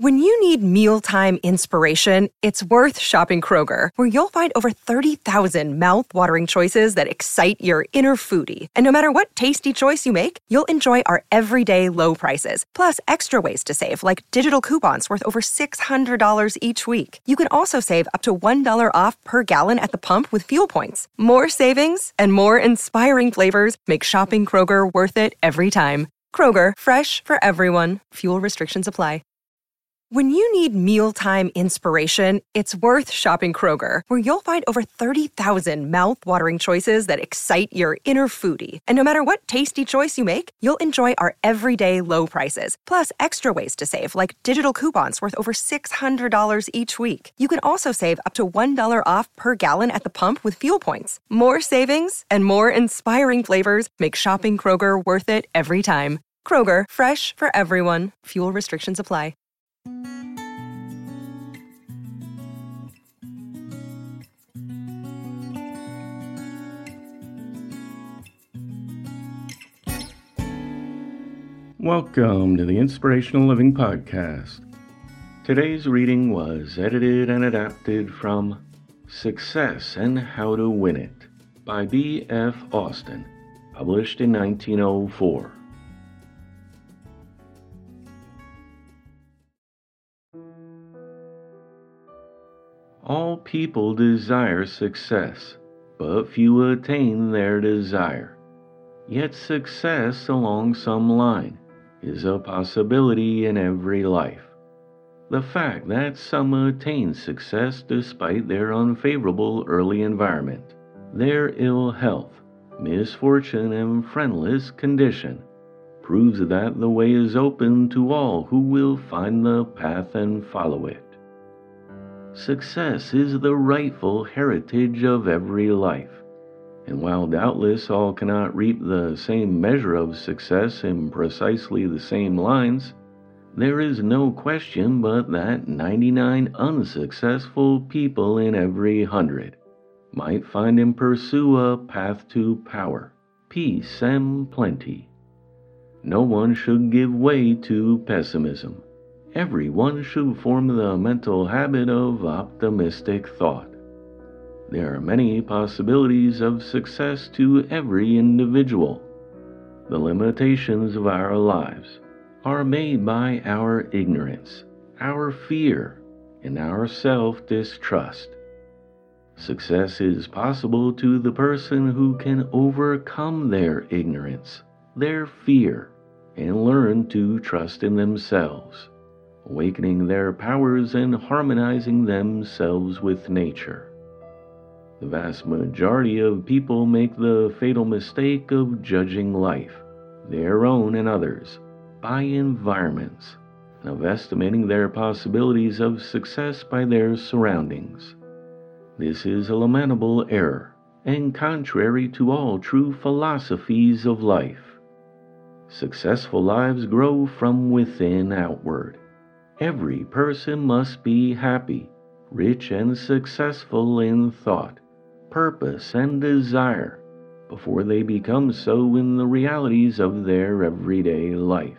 When you need mealtime inspiration, it's worth shopping Kroger, where you'll find over 30,000 mouth-watering choices that excite your inner foodie. And no matter what tasty choice you make, you'll enjoy our everyday low prices, plus extra ways to save, like digital coupons worth over $600 each week. You can also save up to $1 off per gallon at the pump with fuel points. More savings and more inspiring flavors make shopping Kroger worth it every time. Kroger, fresh for everyone. Fuel restrictions apply. When you need mealtime inspiration, it's worth shopping Kroger, where you'll find over 30,000 mouth-watering choices that excite your inner foodie. And no matter what tasty choice you make, you'll enjoy our everyday low prices, plus extra ways to save, like digital coupons worth over $600 each week. You can also save up to $1 off per gallon at the pump with fuel points. More savings and more inspiring flavors make shopping Kroger worth it every time. Kroger, fresh for everyone. Fuel restrictions apply. Welcome to the Inspirational Living Podcast. Today's reading was edited and adapted from Success and How to Win It by B.F. Austin, published in 1904. All people desire success, but few attain their desire. Yet success along some line is a possibility in every life. The fact that some attain success despite their unfavorable early environment, their ill health, misfortune, and friendless condition proves that the way is open to all who will find the path and follow it. Success is the rightful heritage of every life, and while doubtless all cannot reap the same measure of success in precisely the same lines, there is no question but that 99 unsuccessful people in every 100 might find and pursue a path to power, peace, and plenty. No one should give way to pessimism. Everyone should form the mental habit of optimistic thought. There are many possibilities of success to every individual. The limitations of our lives are made by our ignorance, our fear, and our self-distrust. Success is possible to the person who can overcome their ignorance, their fear, and learn to trust in themselves, awakening their powers and harmonizing themselves with nature. The vast majority of people make the fatal mistake of judging life, their own and others, by environments, and of estimating their possibilities of success by their surroundings. This is a lamentable error, and contrary to all true philosophies of life. Successful lives grow from within outward. Every person must be happy, rich, and successful in thought, purpose, and desire before they become so in the realities of their everyday life.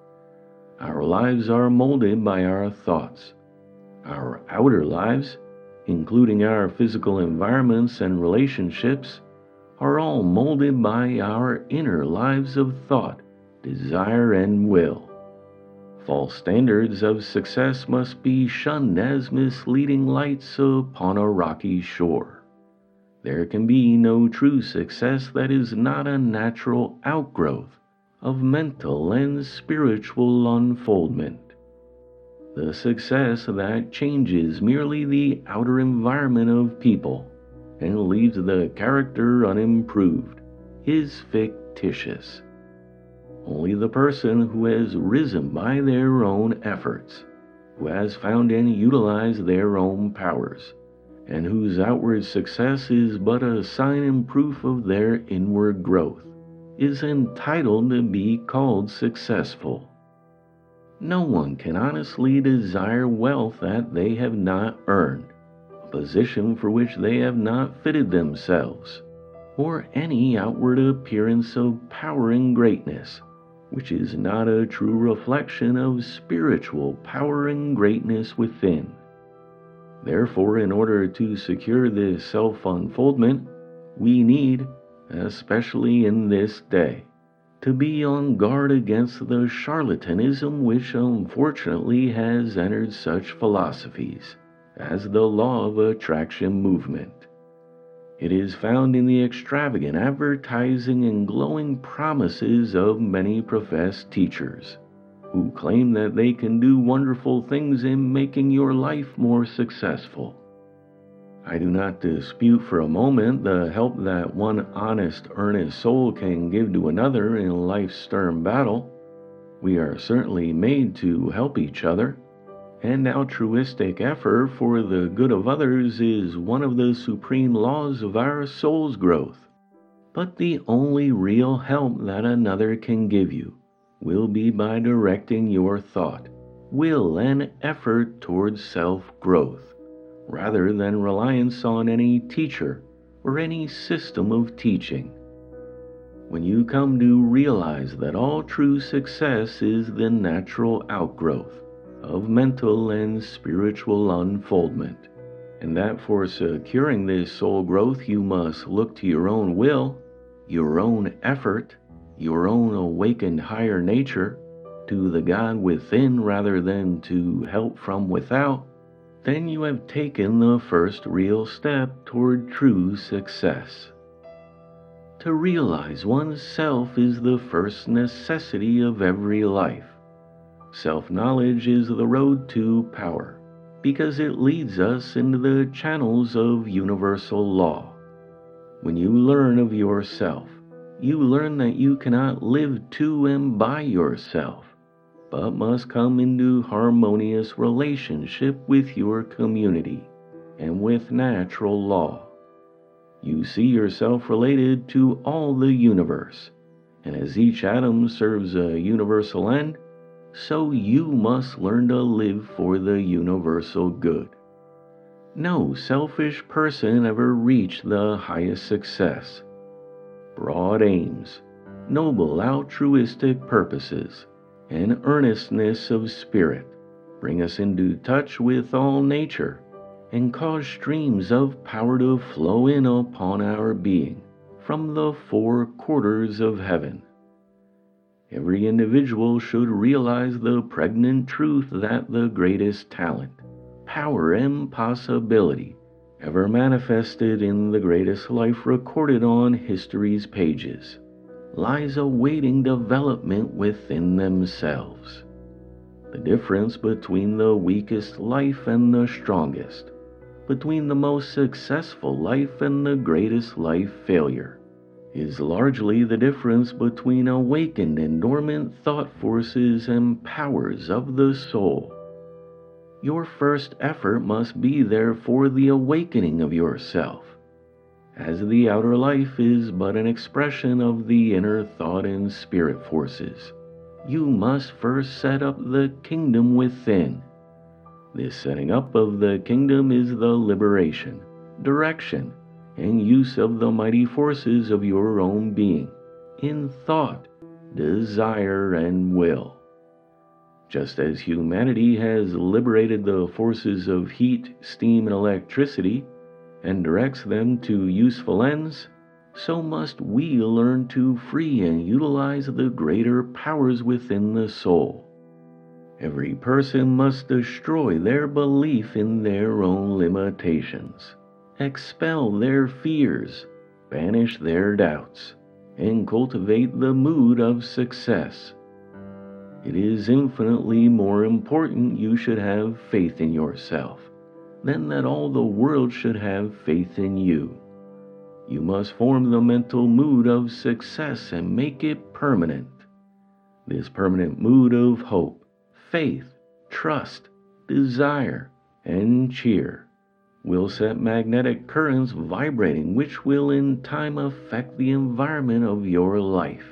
Our lives are molded by our thoughts. Our outer lives, including our physical environments and relationships, are all molded by our inner lives of thought, desire, and will. False standards of success must be shunned as misleading lights upon a rocky shore. There can be no true success that is not a natural outgrowth of mental and spiritual unfoldment. The success that changes merely the outer environment of people and leaves the character unimproved is fictitious. Only the person who has risen by their own efforts, who has found and utilized their own powers, and whose outward success is but a sign and proof of their inward growth, is entitled to be called successful. No one can honestly desire wealth that they have not earned, a position for which they have not fitted themselves, or any outward appearance of power and greatness which is not a true reflection of spiritual power and greatness within. Therefore, in order to secure this self-unfoldment, we need, especially in this day, to be on guard against the charlatanism which unfortunately has entered such philosophies as the law of attraction movement. It is found in the extravagant advertising and glowing promises of many professed teachers, who claim that they can do wonderful things in making your life more successful. I do not dispute for a moment the help that one honest, earnest soul can give to another in life's stern battle. We are certainly made to help each other, and altruistic effort for the good of others is one of the supreme laws of our soul's growth. But the only real help that another can give you will be by directing your thought, will, and effort towards self-growth, rather than reliance on any teacher or any system of teaching. When you come to realize that all true success is the natural outgrowth of mental and spiritual unfoldment, and that for securing this soul growth you must look to your own will, your own effort, your own awakened higher nature, to the God within rather than to help from without, then you have taken the first real step toward true success. To realize oneself is the first necessity of every life. Self-knowledge is the road to power, because it leads us into the channels of universal law. When you learn of yourself, you learn that you cannot live to and by yourself, but must come into harmonious relationship with your community and with natural law. You see yourself related to all the universe, and as each atom serves a universal end, so you must learn to live for the universal good. No selfish person ever reached the highest success. Broad aims, noble altruistic purposes, and earnestness of spirit bring us into touch with all nature and cause streams of power to flow in upon our being from the four quarters of heaven. Every individual should realize the pregnant truth that the greatest talent, power, and possibility ever manifested in the greatest life recorded on history's pages lies awaiting development within themselves. The difference between the weakest life and the strongest, between the most successful life and the greatest life failure, is largely the difference between awakened and dormant thought forces and powers of the soul. Your first effort must be therefore the awakening of yourself, as the outer life is but an expression of the inner thought and spirit forces. You must first set up the kingdom within. This setting up of the kingdom is the liberation, direction, and use of the mighty forces of your own being, in thought, desire, and will. Just as humanity has liberated the forces of heat, steam, and electricity, and directs them to useful ends, so must we learn to free and utilize the greater powers within the soul. Every person must destroy their belief in their own limitations, expel their fears, banish their doubts, and cultivate the mood of success. It is infinitely more important you should have faith in yourself than that all the world should have faith in you. You must form the mental mood of success and make it permanent. This permanent mood of hope, faith, trust, desire, and cheer will set magnetic currents vibrating which will in time affect the environment of your life.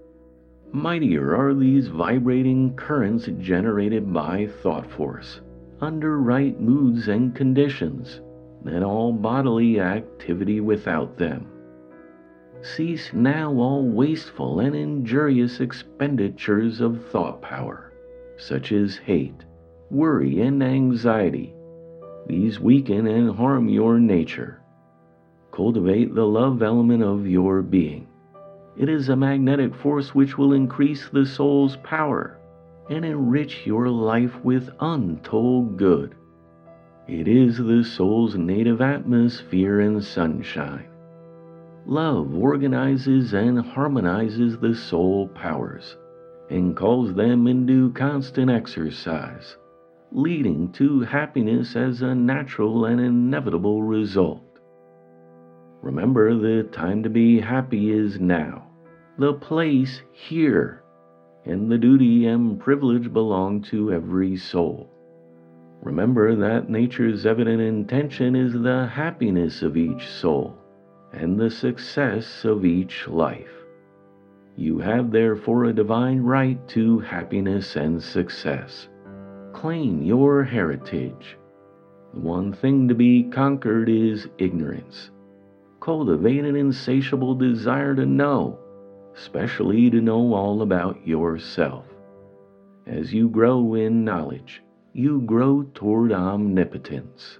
Mightier are these vibrating currents generated by thought force, under right moods and conditions, than all bodily activity without them. Cease now all wasteful and injurious expenditures of thought power, such as hate, worry, and anxiety. These weaken and harm your nature. Cultivate the love element of your being. It is a magnetic force which will increase the soul's power and enrich your life with untold good. It is the soul's native atmosphere and sunshine. Love organizes and harmonizes the soul powers and calls them into constant exercise, leading to happiness as a natural and inevitable result. Remember, the time to be happy is now, the place here, and the duty and privilege belong to every soul. Remember that nature's evident intention is the happiness of each soul and the success of each life. You have therefore a divine right to happiness and success. Claim your heritage. The one thing to be conquered is ignorance. Cultivate an insatiable desire to know, especially to know all about yourself. As you grow in knowledge, you grow toward omnipotence.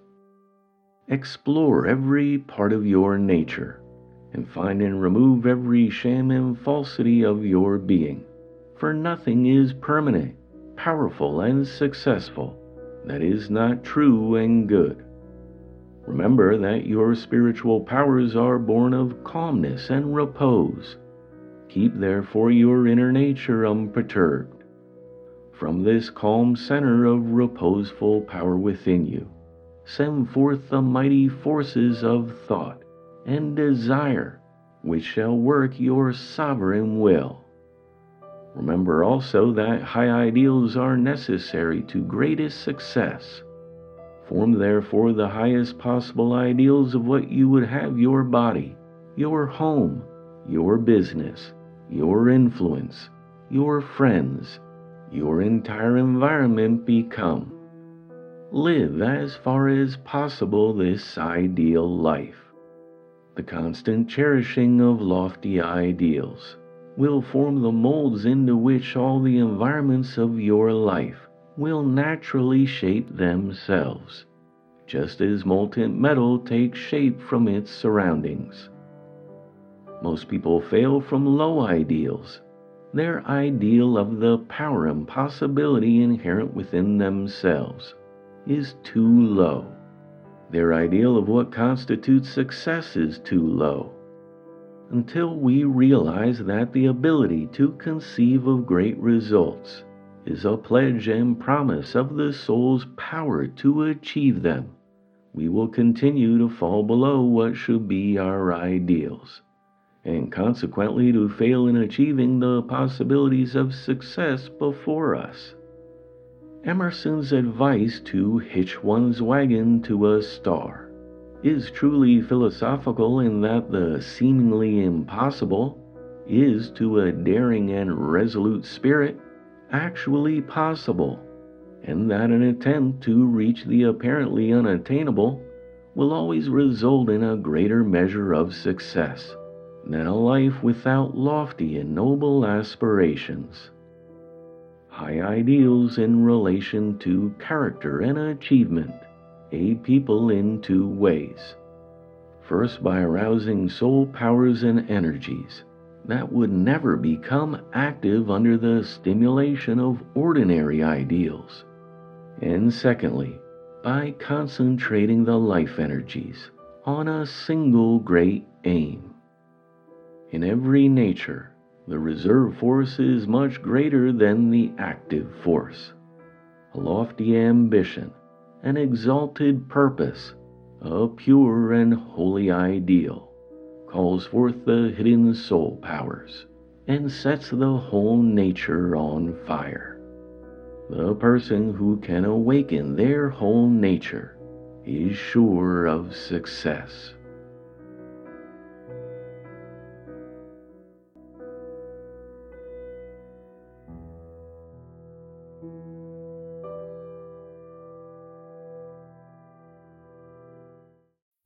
Explore every part of your nature, and find and remove every sham and falsity of your being, for nothing is permanent, powerful, and successful that is not true and good. Remember that your spiritual powers are born of calmness and repose. Keep therefore your inner nature unperturbed. From this calm center of reposeful power within you, send forth the mighty forces of thought and desire, which shall work your sovereign will. Remember also that high ideals are necessary to greatest success. Form therefore the highest possible ideals of what you would have your body, your home, your business, your influence, your friends, your entire environment become. Live as far as possible this ideal life. The constant cherishing of lofty ideals will form the molds into which all the environments of your life will naturally shape themselves, just as molten metal takes shape from its surroundings. Most people fail from low ideals. Their ideal of the power and possibility inherent within themselves is too low. Their ideal of what constitutes success is too low. Until we realize that the ability to conceive of great results is a pledge and promise of the soul's power to achieve them, we will continue to fall below what should be our ideals, and consequently to fail in achieving the possibilities of success before us. Emerson's advice to hitch one's wagon to a star is truly philosophical in that the seemingly impossible is to a daring and resolute spirit actually possible, and that an attempt to reach the apparently unattainable will always result in a greater measure of success than a life without lofty and noble aspirations. High ideals in relation to character and achievement aid people in two ways. First, by arousing soul powers and energies that would never become active under the stimulation of ordinary ideals. And secondly, by concentrating the life energies on a single great aim. In every nature, the reserve force is much greater than the active force. A lofty ambition, an exalted purpose, a pure and holy ideal, calls forth the hidden soul powers and sets the whole nature on fire. The person who can awaken their whole nature is sure of success.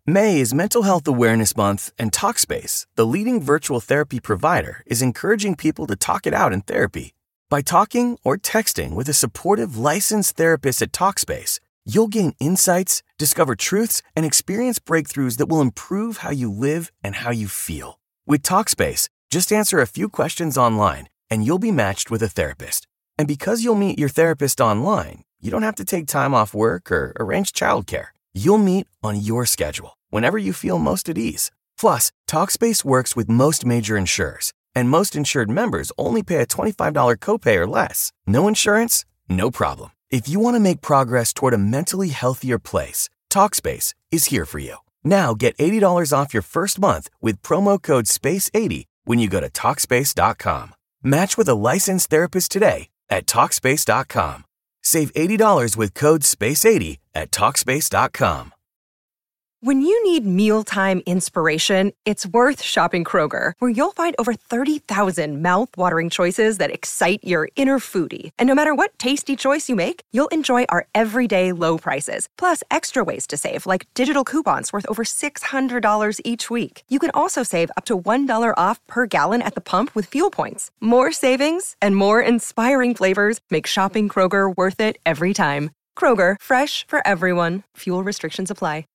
May is Mental Health Awareness Month, and Talkspace, the leading virtual therapy provider, is encouraging people to talk it out in therapy. By talking or texting with a supportive, licensed therapist at Talkspace, you'll gain insights, discover truths, and experience breakthroughs that will improve how you live and how you feel. With Talkspace, just answer a few questions online, and you'll be matched with a therapist. And because you'll meet your therapist online, you don't have to take time off work or arrange childcare. You'll meet on your schedule, whenever you feel most at ease. Plus, Talkspace works with most major insurers, and most insured members only pay a $25 copay or less. No insurance? No problem. If you want to make progress toward a mentally healthier place, Talkspace is here for you. Now get $80 off your first month with promo code SPACE80 when you go to Talkspace.com. Match with a licensed therapist today at Talkspace.com. Save $80 with code SPACE80 at Talkspace.com. When you need mealtime inspiration, it's worth shopping Kroger, where you'll find over 30,000 mouth-watering choices that excite your inner foodie. And no matter what tasty choice you make, you'll enjoy our everyday low prices, plus extra ways to save, like digital coupons worth over $600 each week. You can also save up to $1 off per gallon at the pump with fuel points. More savings and more inspiring flavors make shopping Kroger worth it every time. Kroger, fresh for everyone. Fuel restrictions apply.